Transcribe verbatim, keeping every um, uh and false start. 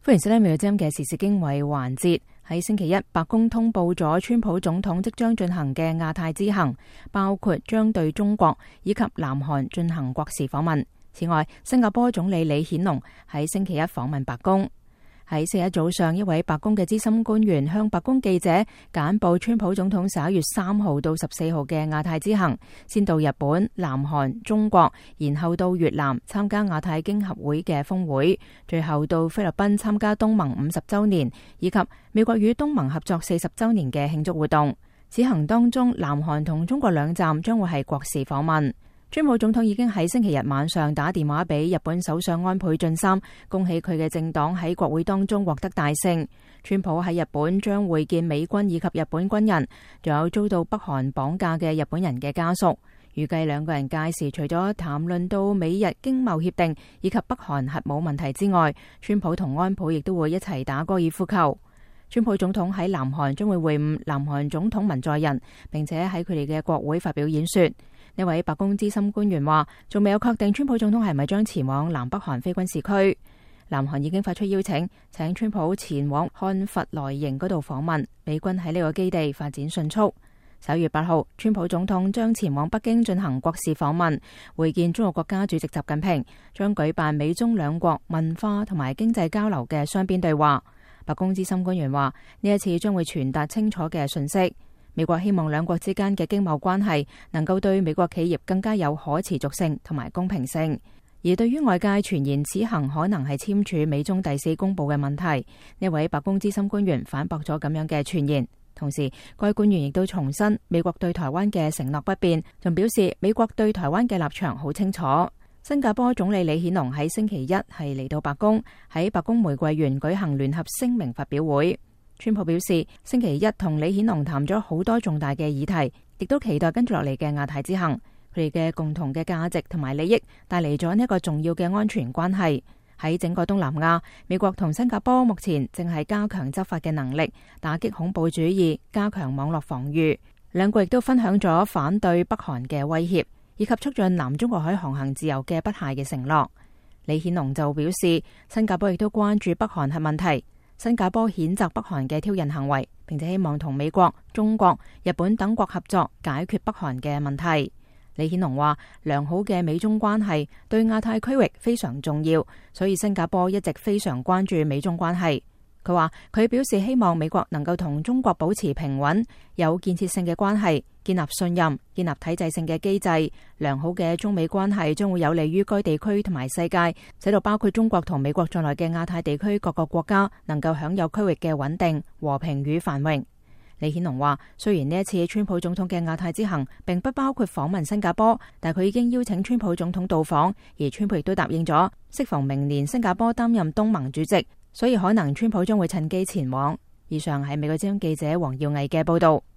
歡迎收聽美國之音嘅時事經緯環節。喺星期一，白宮通報咗川普總統即將進行嘅亞太之行，包括將對中國以及南韓進行國事訪問。此外，新加坡總理李顯龍喺星期一訪問白宮。喺星期一早上，一位白宮嘅資深官員向白宮記者簡報川普總統十一月三號到十四號嘅亞太之行，先到日本、南韓、中國，然後到越南參加亞太經合會嘅峰會，最後到菲律賓參加東盟五十週年以及美國與東盟合作四十週年嘅慶祝活動。此行當中，南韓同中國兩站將會係國事訪問。川普總統已經喺星期日晚上打電話俾日本首相安倍晉三，恭喜佢嘅政黨喺國會當中獲得大勝。川普喺日本將會見美軍以及日本軍人，仲有遭到北韓綁架嘅日本人嘅家屬。預計兩個人屆時除咗談論到美日經貿協定以及北韓核武問題之外，川普同安倍亦都會一齊打高爾夫球。川普總統喺南韓將會會晤南韓總統文在寅，並且喺佢哋嘅國會發表演說。呢位白宮資深官員話，仲未有確定川普總統係咪將前往南北韓非軍事區。南韓已經發出邀請，請川普前往漢弗萊營嗰度訪問。美軍喺呢個基地發展迅速。十一月八號，川普總統將前往北京進行國事訪問，會見中國國家主席習近平，將舉辦美中兩國文化同埋經濟交流嘅雙邊對話。白宮資深官員話，呢一次將會傳達清楚嘅訊息。美國希望兩國之間嘅經貿關係能夠對美國企業更加有可持續性同埋公平性。而對於外界傳言此行可能係簽署美中第四公報嘅問題，呢位白宮資深官員反駁咗咁樣嘅傳言。同時，該官員亦都重申美國對台灣嘅承諾不變，仲表示美國對台灣嘅立場好清楚。新加坡總理李顯龍喺星期一係嚟到白宮，喺白宮玫瑰園舉行聯合聲明發表會。川普表示，星期一同李顯龍談咗好多重大嘅議題，亦都期待跟住落嚟嘅亞太之行。佢哋嘅共同嘅價值同埋利益帶嚟咗呢一個重要嘅安全關係。喺整個東南亞，美國同新加坡目前正係加強執法嘅能力，打擊恐怖主義，加強網絡防禦。兩國亦都分享咗反對北韓嘅威脅，以及促進南中國海航行自由嘅不懈嘅承諾。李顯龍就表示，新加坡亦都關注北韓核問題。新加坡譴責北韓嘅挑釁行為，並且希望同美國、中國、日本等國合作解決北韓嘅問題。李顯龍話，良好嘅美中關係對亞太區域非常重要，所以新加坡一直非常關注美中關係。佢話佢表示希望美國能夠同中國保持平穩、有建設性嘅關係，建立信任，建立體制性嘅機制。良好嘅中美關係將會有利於該地區同埋世界，使到包括中國同美國在內嘅亞太地區各個國家能夠享有區域嘅穩定、和平與繁榮。李顯龍話，雖然呢一次川普總統嘅亞太之行並不包括訪問新加坡，但佢已經邀請川普總統到訪，而川普亦都答應咗，適逢明年新加坡擔任東盟主席，所以可能川普將會趁機前往。以上係美國之音記者黃耀毅嘅報道。